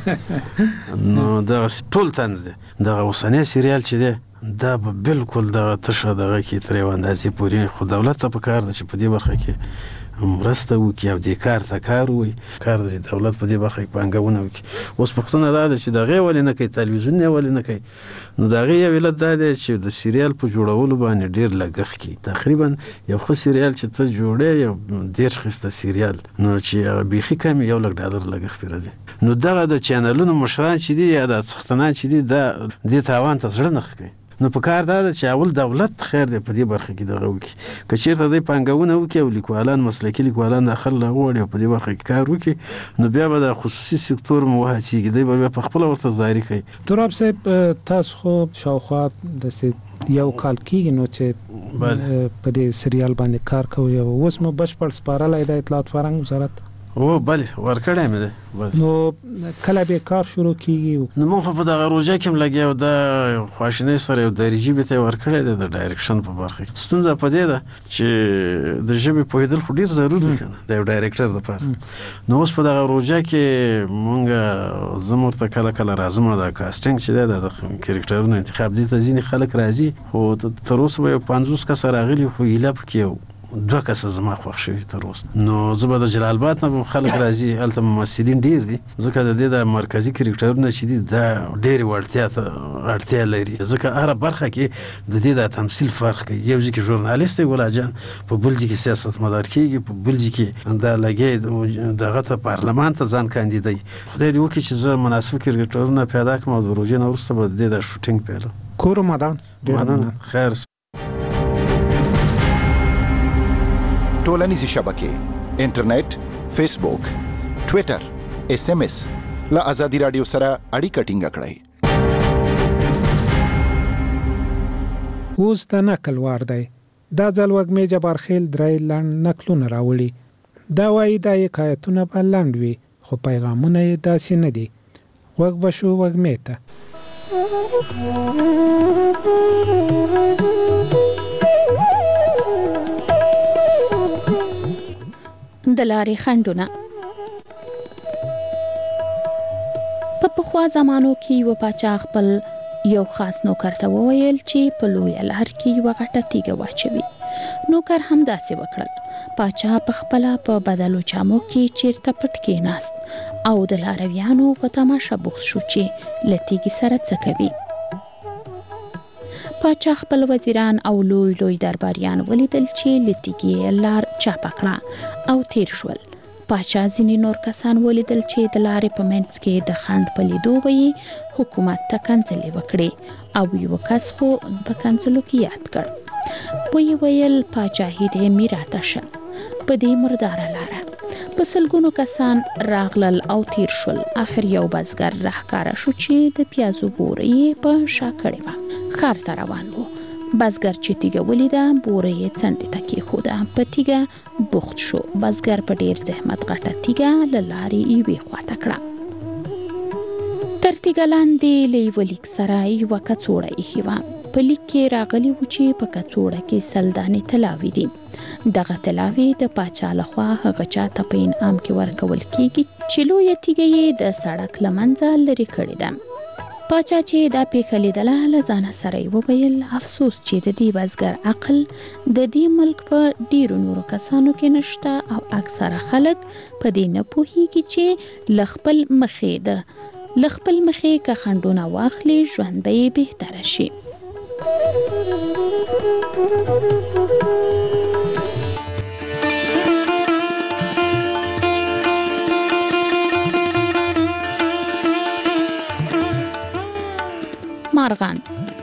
نو دغسې ټول طنز دی. دغه اوسنی سریال چې دی دا به بالکل دغه تشه دغه کې تر یو اندازې پورې خو دولت ته پکار ده چې په دې برخه کې مرسته وکړي او دې کار ته کار ووایي. کار ده چې دولت په دې برخه کې پانګونه وکړي. اوس پوښتنه دا ده چې د هغې ولې نه کوي تلویزیون یې ولې نه کوي. نو د هغې یو علت دا دی چې د سریال په جوړولو باندې ډېر لګښت کوي. تقریبا یو ښه سریال چې ته جوړې یو 10 قسطه سریال نو چې بیخي کم $1,00,000 لګښت پرې راځي. نو دغه د چینلونو مشران چې دي یا د څښتنان چې دي دا دې تاوان ته زړه نه ښه کوي. نو په کار دا ده چې اول دولت خیر دی په دې برخه کې دغه وکړي. که چېرته دی پانګونه وکړي او لیکوالان مسلکي لیکوالان داخل راغواړي او په دې برخه کې کار وکړي نو بیا به د خصوصي سکتور هم وهڅېږي دی به بیا په خپله ورته زاري کوي. تراب صاحب تاسو خو شاوخوا داسې یو کال کېږي نو چې په دې سریال باندې کار کوئ او اوس مو بشپړ سپارلی د اطلاعات فرهنګ وزارت او بله ورکړی مې دی. نو کله به کار شروع کېږي؟ نو موږ په دغه روژه کې هم لګیا او دا خواشینۍ سره یو دري ژبې ته یې ورکړی دی د ډایرکشن په برخه کې. ستونزه په دې ده چې د ژبې پوهېدل خو ډېر ضروري دی که نه د یو ډایرکټر دپاره. نو اوس په دغه روژه کې مونږ زه ورته کله کله راځم او د کاسټینګ چې دی د کرکټرونو انتخاب دې ته ځینې خلک راځي خو تر اوسه به یو 50 کسه راغلي خو هیله پکې دوه کس زما خوښ شوي تر اوسه. نو زه به د جلال آباد نه خلک راځي، هلته ممثلین ډیر دي، ځکه د دې د مرکزی کرکټرونه چې دي دا ډېرې اړتیا لري، ځکه هره برخه کې د دې د تمثیل فرق کوي. یو ځای کې ژورنالیست دی ګل جان، په بل ځای کې سیاستمدار کېږي، په بل ځای کې دا لګي دغه ته پارلمان ته ځان کاندیدای. خدای دې وکړي چې زه مناسب کرکټرونه پیدا کړم او د روژې نه وروسته به د دې د شوټینګ پیل کور مدان. مننه. خیر. ټولنیزې شبکې، انټرنیټ، فیسبوک، ټویټر، SMS له آزادي رادیو سره اړیکه ټینګه کړئ. اوس د نقل وار دی. دا ځل وږمې جبارخیل درې لنډ نقلونه راوړي. دا وایي دا حکایتونه به لنډ وي، خو پیغامونه یې داسې نه دي. وږ به شو وږمې ته. د لارې خنډونه. په پخوا زمانو کې یو پاچا خپل یو خاص نوکر ته وویل چې په لوی لار کې یو غټه تیږه واچوي. نوکر هم داسې وکړل. پاچا په خپل په بدلو چامو کې چیرته پټ کېناست او د لارویانو په تماشه بوخت شو چې لتیږي سره څه کوي. پاچا خپل وزیران او لوی درباریان ولیدل چې لتیږي لار چاپه کړه او تیر شول. پاچا ځینې نور کسان ولیدل چې د لارې په منځ کې د خنډ په لیدو به یې حکومت ته کنځلې وکړې او یو کس خو په کنځلو کې یاد کړ. ویې ویل پاچاهي دې میراته شه په دې مرداره لاره. په سلګونو کسان راغلل او تیر شول. آخر یو بزګر راښکاره شو چې د پیازو بوره یې په شا کړې وه. ښار ته روان و. بزګر چې تیږه ولیده بوره یې څنډې ته کېښوده. په تیږه بوخت شو. بزګر په ډیر زحمت غټه تیږه له لارې یوې خواته کړه. تر تیږه لاندې له یوه لیک سره یوه کڅوړه ایښې وه. په لیک کې راغلي و چې په کڅوړه کې 100 دانې طلاوې دي. دغه طلاوې د پاچا لخوا هغه چا ته په انعام کې ورکول کېږي چې لویه تیږه یې د سړک له منځه لرې کړې ده. پاچا چې دا پیښه لیدله له ځانه سره یې وویل افسوس چې د دې بزګر عقل د دې ملک په ډیرو نورو کسانو کې نشته او اکثره خلک په دې نه پوهیږي چې له خپل مخې که خنډونه واخلي ژوند به یې بهتره شي. مارغان.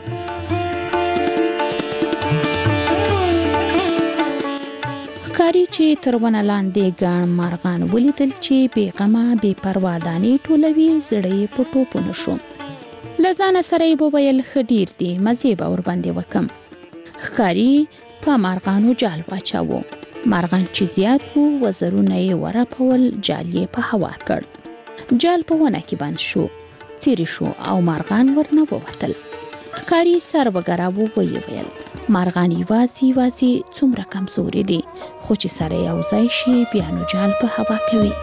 ښکاري چې تر ونه لاندې ګڼ مارغان ولیدل چې بې غمه بې پروا دانې ټولوي. زړه یې په ټوپونه شو. له ځانه سره یې وویل ښه ډیر دي، مزې به ورباندې وکم. ښکاري په مارغانو جال واچاوه. مارغان چې زیات وو وزرونه یې ورپول. جال یې په هوا کړ. جال په ونه کې بند شو. څیرې شو او مارغان ورنه ووتل. ښکاري سر وګراوه. ویې ویل مارغان یوازې څومره کمزوري دي، خو چې سره یو ځای شي بیا نو جال په هوا کوي.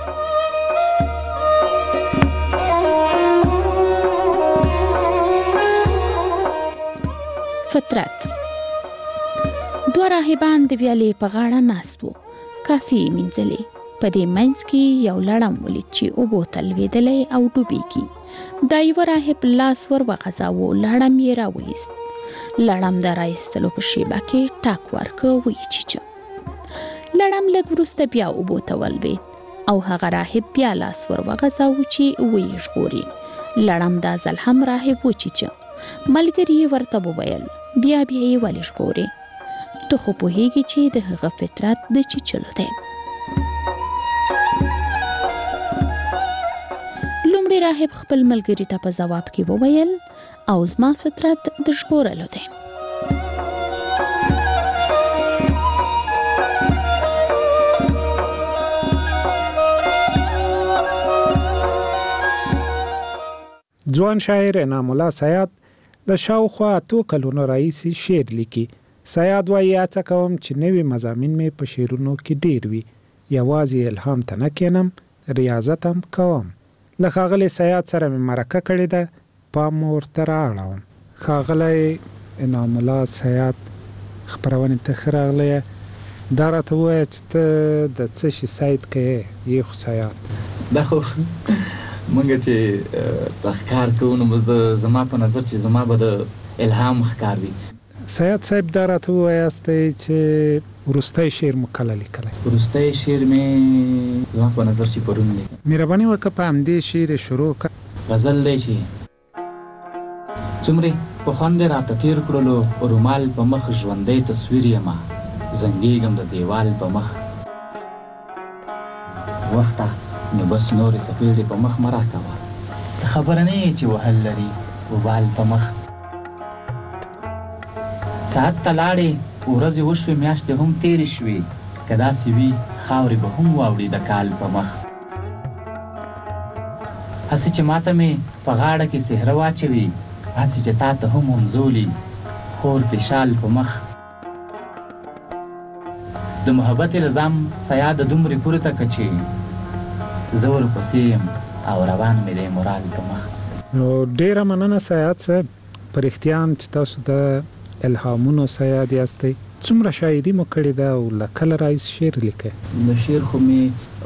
فطرت. دوه راهبان د ویالې په غاړه ناست وو. کاسې یې مینځلې. په دې منځ کې یو لړم ولید چې اوبو ته لوېدلی او ډوبېږي. دا یوه راهب لاس ور وغځاوه. لړم یې راوایست. لړم د رایستلو په شیبه کې ټاک ورکړ. ویې چیچه. لړم لږ وروسته بیا اوبو ته ولوېد او هغه راهب بیا لاس ور وغځاوه چې ویې ژغوري. لړم دا ځل هم راهب وچیچه. ملګري یې ورته وویل بیا یې ولې ژغوري؟ ته خو پوهېږي چې د هغه فطرت د چیچلو دی. لومړی راهب خپل ملګري ته په ځواب کې وویل او زما فطرت د ژغورلو دی. ځوان شاعر انعام الله سیاد د شاوخوا 2 کلونو راهیسې شعر لیکي. سیاد وایي هڅه کوم چې نوي مضامین مې په شعرونو کې ډیر وي. یوازې الهام ته نه کینم، ریاضت هم کوم. له ښاغلي سیاد سره مې مرکه کړې ده، پام ورته رااړوم. ښاغلی انعام الله سیاد خپرونې ته ښه راغلی. دا راته ووایه چې ته د څه شي سید کې یې خو سیاد دا خو مونږ چې ښکار کوو نو زما په نظر چې زما به د الهام ښکار وي. سیاد صاحب دا راته ووایاستئ چې وروستی شعر مو کله لیکلی؟ وروستی شعر مې زما په نظر چې پرون لیکم. مهرباني وکړه په همدې شعر شروع کړه. غزل دی چې څومره په خوند راته تیر کړلو رومال په مخ ژوندی تصویر یمه زنګېږم د دیوال په مخ وخته نو بس نورې څپېړې په مخ مه راکوه ته خبره نه یې چې وهل لري وبال په مخ ساعت ته لاړې ورځې وشوې میاشتې هم تېرې شوې که داسې وي خاورې به هم واوړي د کال په مخ هسې چې ماته مې په غاړه کې سهره واچوي هسې چې تا ته هم همزولي خور پې شال په مخ د محبت الزام سیاده دومرې پورته که چې زه ورپسې یم او روان مې دی مورال په مخ. نو ډېره مننه سیاد صاحب، په رښتیا هم چې تاسو د الهامونو سیاد یاستئ. څومره شاعري مو کړې ده او له کله راهیسې شعر لیکئ؟ نو شعر خو مې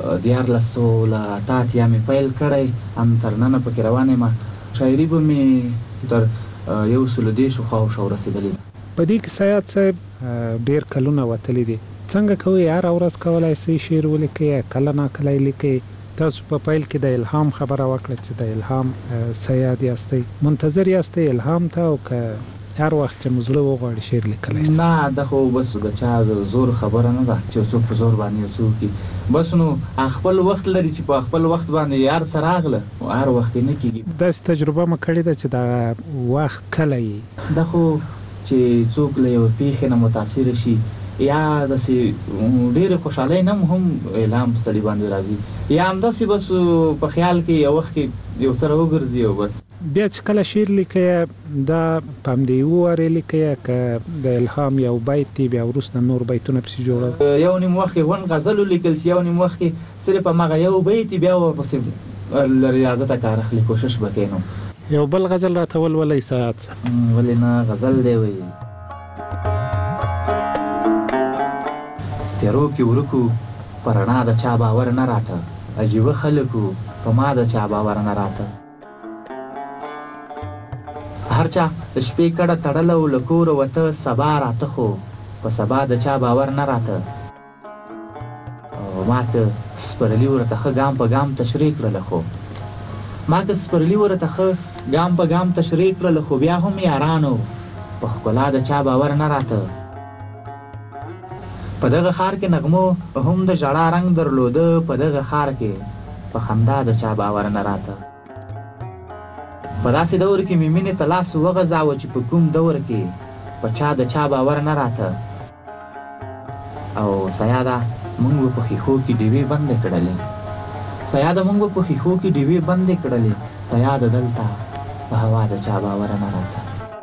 1988 مې پیل کړی، هم تر ننه پکې روان یم. شاعري به مې تر 110 خواوشا رسېدلې ده. په دې کې سیاد صاحب ډېر کلونه وتلي دي. څنګه کوئ هره ورځ کولی شئ شعر ولیکئ یا کله ناکله یې لیکئ؟ تاسو په پیل کې د الهام خبره وکړه چې د الهام سیاد یاستئ. منتظر یاستئ الهام ته او که هر وخت چې مو زړه وغواړي شعر لیکلی؟ نه، دا خو بس د چا د زور خبره نه ده چې څوک په زور باندې یو څه وکړي. بس نو خپل وخت لري چې په خپل وخت باندې هر څه راغله هر وخت یې نه کېږي. داسې تجربه مو کړې ده چې د وخت کله یې دا خو چې څوک له یو پیښې نه متاثره شي یا داسې ډېرې خوشحالۍ نه هم الهام په سړي باندې راځي، یا همداسې بس په خیال کې یو وخت کې یو څه راوګرځي او بس بیا چې کله شعر لیکئ دا په همدې یوه وارې لیکئ که د الهام یو بیت دی بیا وروسته نور بیتونه پسې جوړوئ؟ یو نیم وخت کې غونډ غزل ولیکل شي، یو نیم وخت کې صرف هماغه یو بیت بیا ورپسې له ریاضته کار اخلي، کوشش به کوي. نو یو بل غزل راته ولولئ ساعت؟ ولې نه، غزل دی وایي: تیرو کې ورکو په رڼا د چا باور نه راته، عجیبه خلکو په ما د چا باور نه راته. هر چا د شپې کډه تړله او له کوره وته، سبا راته خو په سبا د چا باور نه راته. او ما که سپرلي ورته ښه ګام په ګام تشریح کړله خو ګام په ګام تشریح کړله خو بیا هم یارانو په ښکلا د چا باور نه راته. په دغه ښار کې نغمو هم د ژړا رنګ درلوده، په دغه ښار کې په خندا د چا باور نه راته. په داسې دور کې مې مینې ته لاس وغځاوه چې په کوم دور کې په چا د چا باور نه راته. او سیاده موږ به په ښیښو کې ډیوې بندې کړلې، سیاده دلته په هوا د چا باور نه راته.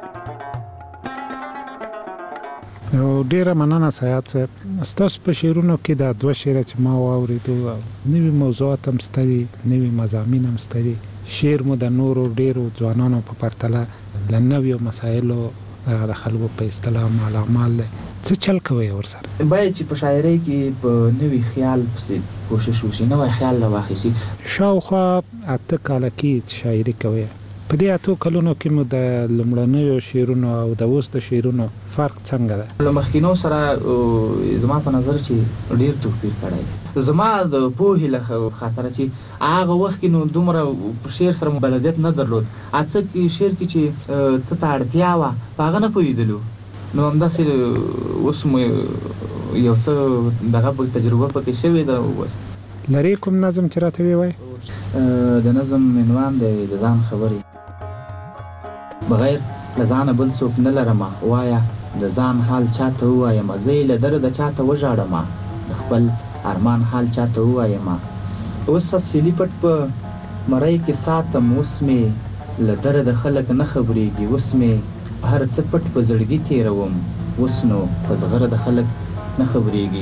نو ډیره مننه سیاد صاحب. ستاسو په شعرونو کې دا دوه شعره چې ما واورېدو نوي موضوعات هم شته دي، نوي مضامین هم شته دي. شعر مو د نورو ډیرو ځوانانو په پرتله له نویو مسایلو د خلکو په اصطلاح مالامال دی. څه چل کوئ ورسره؟ باید چې په شاعرۍ کې په نوي خیال پسې کوشش وشي، نوی خیال راواخیستي. شاوخوا 8 کاله کې شاعري کوئ. په دې 8 کلونو کې مو د لومړنیو شعرونو او د اوس د شعرونو فرق څنګه ده؟ له مخکینو سره زما په نظر چې ډېر توپیر کړی. زما د پوهې له خاطره چې هغه وخت کې نو دومره په شعر سره بلدیت نه درلود. څه شعر کې چې څه ته اړتیا وه په هغه نه پوهېدلو. نو همداسې اوس مو یو څه دغه تجربه پکې شوې ده. بس لرې کوم نظم چې راته ووایي؟ د نظم عنوان دی د ځان خبرې. بغیر له ځانه بل څوک نه لرمه، وایه د ځان حال چاته ووایم. زه یې له درده چاته وژاړمه، د خپل ارمان حال چاته ووایم. اوس تفصیلي پټ په مرۍ کې ساتم، اوس مې له درده خلک نه خبرېږي. اوس مې هر څه پټ په زړګي تېروم، اوس نو په زغره د خلک نه خبرېږي.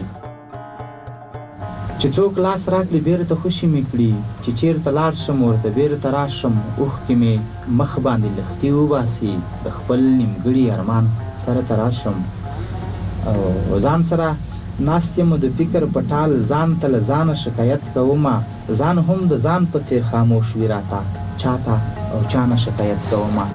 چې څوک لاس راکړي بیرته خوشي مې کړي، چې چیرته لاړ شم ورته بیرته راشم. اوښکې مې مخ باندې لښتي وباسي، د خپل نیمګړي ارمان سره ته راشم. او ځان سره ناستې مو د فکر پټال ځان ته له ځانه شکایت کومه ځان هم د ځان په څیر خاموش وي راته چاته او چانه شکایت کومه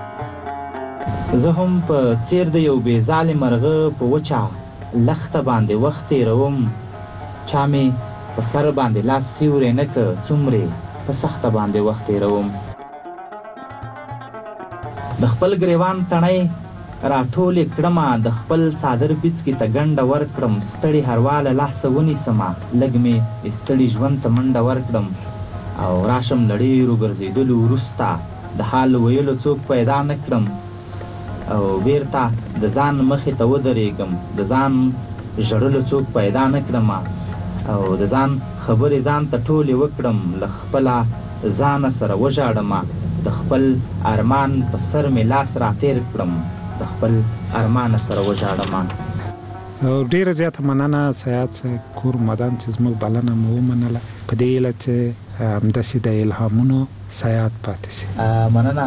زه هم په څیر د یو بې ځالې مرغه په وچه لخته باندې وخت تېروم چا مې په سر باندې لاس سیوری نه که څومرې په سخته باندې وخت تېروم د خپل ګریوان تڼۍ راټولې کړمه د خپل څادر پیڅکې ته ګنډه ورکړم ستړي هرواله لاسه ونیسمه لږ مې ستړي ژوند ته منډه ورکړم او راشم له ډېرو ګرځېدلو وروسته د حال ویلو څوک پیدا نه کړم او بیرته د ځان مخې ته ودرېږم د ځان ژړلو څوک پیدا نه کړم او د ځان خبرې ځان ته ټولې وکړم له خپله ځانه سره وژاړم د خپل ارمان په سر مې لاس راتېر کړم د خپل ارمان سره وژاړم او ډیره زیاته مننه سیاد صاحب کور مدان چې زموږ بلنه مو ومنله په دې هیله چې همداسې د الهامونو سیاد پاتې شي مننه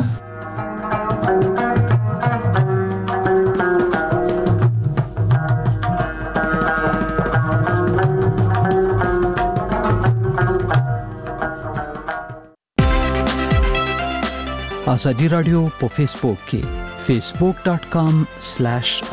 ازادي رادیو په فیسبوک کې facebook.com/